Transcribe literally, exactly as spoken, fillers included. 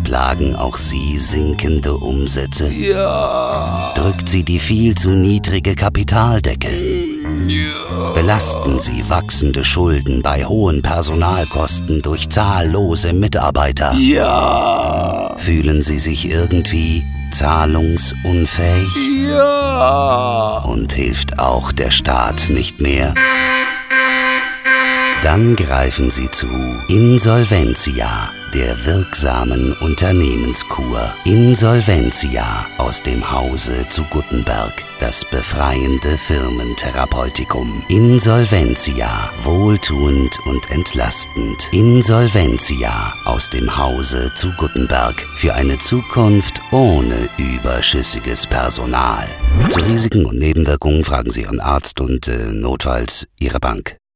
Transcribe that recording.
plagen auch sie sinkende Umsätze? Ja. Drückt sie die viel zu niedrige Kapitaldecke? Ja. Belasten sie wachsende Schulden bei hohen Personalkosten durch zahllose Mitarbeiter? Ja. Fühlen sie sich irgendwie zahlungsunfähig? Ja. Und hilft auch der Staat nicht mehr? Dann greifen Sie zu Insolventia, der wirksamen Unternehmenskur. Insolventia aus dem Hause zu Guttenberg, das befreiende Firmentherapeutikum. Insolventia, wohltuend und entlastend. Insolventia aus dem Hause zu Guttenberg für eine Zukunft ohne überschüssiges Personal. Zu Risiken und Nebenwirkungen fragen Sie Ihren Arzt und äh, notfalls Ihre Bank.